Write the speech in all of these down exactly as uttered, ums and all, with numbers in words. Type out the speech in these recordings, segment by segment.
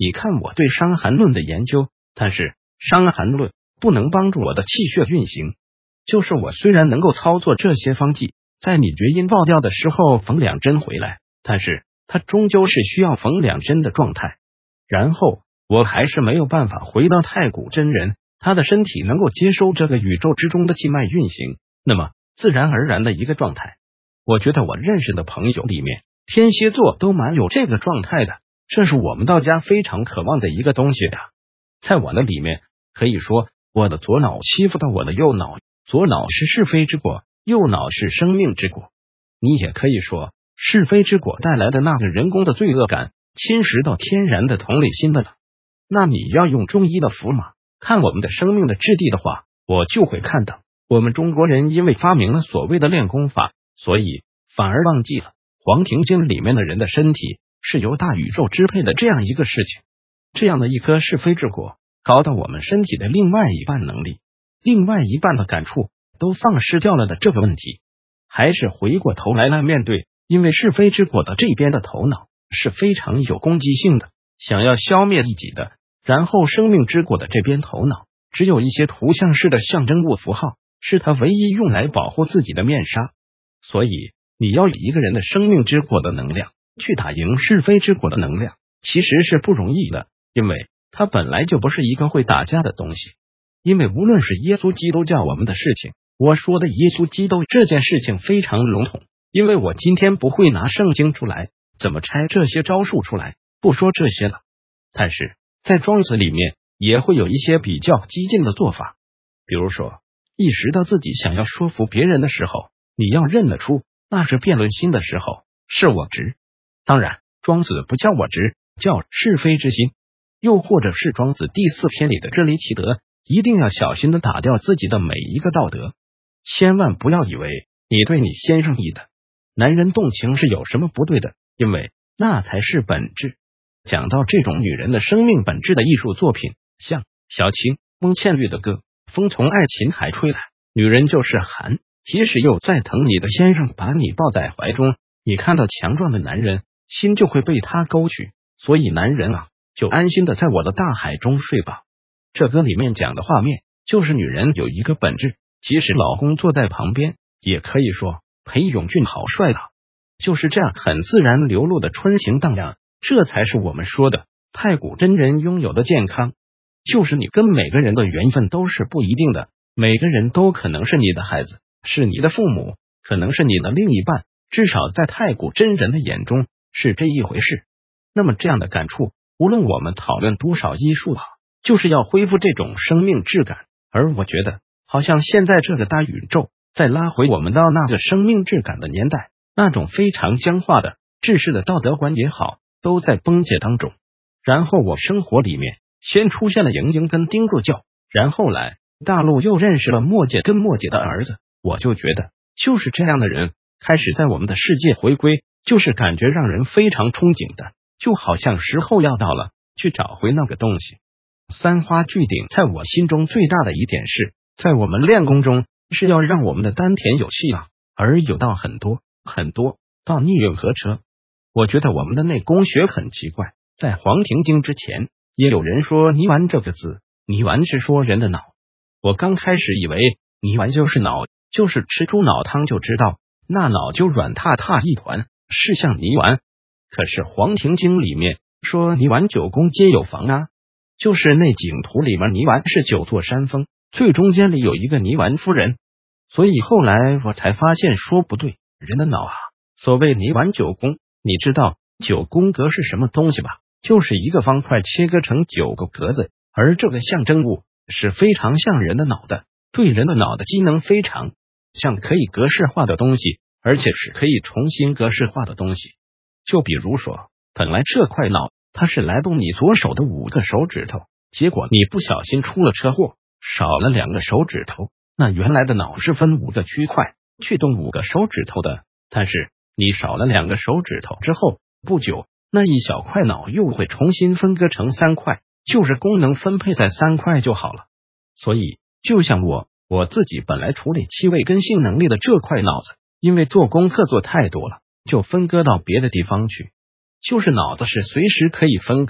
你看我对伤寒论的研究，但是伤寒论不能帮助我的气血运行。就是我虽然能够操作这些方剂，在你厥阴爆掉的时候缝两针回来，但是它终究是需要缝两针的状态。然后我还是没有办法回到太古真人，他的身体能够接收这个宇宙之中的气脉运行，那么自然而然的一个状态。我觉得我认识的朋友里面，天蝎座都蛮有这个状态的，这是我们道家非常渴望的一个东西啊。在我的里面，可以说我的左脑欺负到我的右脑，左脑是是非之果，右脑是生命之果。你也可以说是非之果带来的那个人工的罪恶感，侵蚀到天然的同理心的了。那你要用中医的符码看我们的生命的质地的话，我就会看到我们中国人因为发明了所谓的练功法，所以反而忘记了《黄庭经》里面的人的身体是由大宇宙支配的这样一个事情。这样的一颗是非之果，搞到我们身体的另外一半能力，另外一半的感触都丧失掉了的这个问题，还是回过头来来面对。因为是非之果的这边的头脑是非常有攻击性的，想要消灭异己的，然后生命之果的这边头脑只有一些图像式的象征物符号，是它唯一用来保护自己的面纱。所以你要以一个人的生命之果的能量去打赢是非之果的能量，其实是不容易的，因为它本来就不是一个会打架的东西。因为无论是耶稣基督教我们的事情，我说的耶稣基督这件事情非常笼统，因为我今天不会拿圣经出来怎么拆这些招数出来，不说这些了。但是在庄子里面也会有一些比较激进的做法，比如说意识到自己想要说服别人的时候，你要认得出那是辩论心的时候，是我执。当然庄子不叫我执，叫是非之心。又或者是庄子第四篇里的知离其德，一定要小心的打掉自己的每一个道德，千万不要以为你对你先生意的男人动情是有什么不对的，因为那才是本质。讲到这种女人的生命本质的艺术作品，像小青、翁倩玉的歌《风从爱琴海吹来》，女人就是寒，即使又再疼你的先生把你抱在怀中，你看到强壮的男人，心就会被他勾去，所以男人啊，就安心的在我的大海中睡吧。这歌里面讲的画面就是女人有一个本质，即使老公坐在旁边，也可以说裴勇俊好帅啊，就是这样很自然流露的春情荡漾，这才是我们说的太古真人拥有的健康。就是你跟每个人的缘分都是不一定的，每个人都可能是你的孩子，是你的父母，可能是你的另一半，至少在太古真人的眼中是这一回事。那么这样的感触，无论我们讨论多少医术好，就是要恢复这种生命质感。而我觉得好像现在这个大宇宙再拉回我们到那个生命质感的年代，那种非常僵化的制式的道德观也好，都在崩解当中。然后我生活里面先出现了莹莹跟丁若教，然后来大陆又认识了墨姐跟墨姐的儿子，我就觉得就是这样的人开始在我们的世界回归，就是感觉让人非常憧憬的，就好像时候要到了去找回那个东西。三花聚顶在我心中最大的一点是，在我们练功中是要让我们的丹田有气朗，而有道很多很多到逆运合车。我觉得我们的内功学很奇怪，在黄庭经之前也有人说泥丸这个字，泥丸是说人的脑，我刚开始以为泥丸就是脑，就是吃猪脑汤就知道那脑就软塌塌一团，是像泥丸。可是黄庭经里面说泥丸九宫皆有房啊，就是那景图里面泥丸是九座山峰，最中间里有一个泥丸夫人。所以后来我才发现说不对，人的脑啊，所谓泥丸九宫，你知道九宫格是什么东西吧？就是一个方块切割成九个格子，而这个象征物是非常像人的脑的，对人的脑的机能非常像可以格式化的东西，而且是可以重新格式化的东西。就比如说本来这块脑它是来动你左手的五个手指头，结果你不小心出了车祸，少了两个手指头，那原来的脑是分五个区块去动五个手指头的，但是你少了两个手指头之后，不久那一小块脑又会重新分割成三块，就是功能分配在三块就好了。所以就像我我自己本来处理气味跟性能力的这块脑子，因为做功课做太多了，就分割到别的地方去，就是脑子是随时可以分割，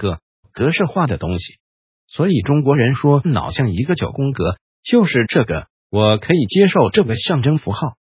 格式化的东西。所以中国人说脑像一个九宫格，就是这个。我可以接受这个象征符号，